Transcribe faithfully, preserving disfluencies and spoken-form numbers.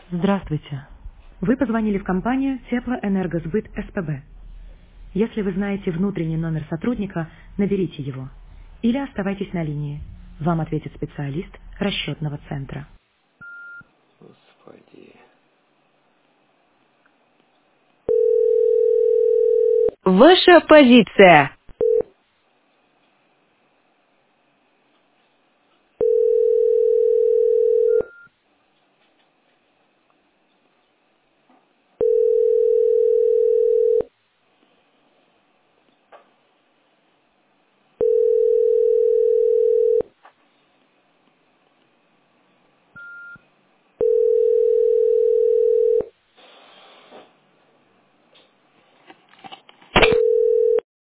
Здравствуйте. Вы позвонили в компанию Теплоэнергосбыт СПБ. Если вы знаете внутренний номер сотрудника, наберите его. Или оставайтесь на линии. Вам ответит специалист расчетного центра. Господи. Ваша позиция.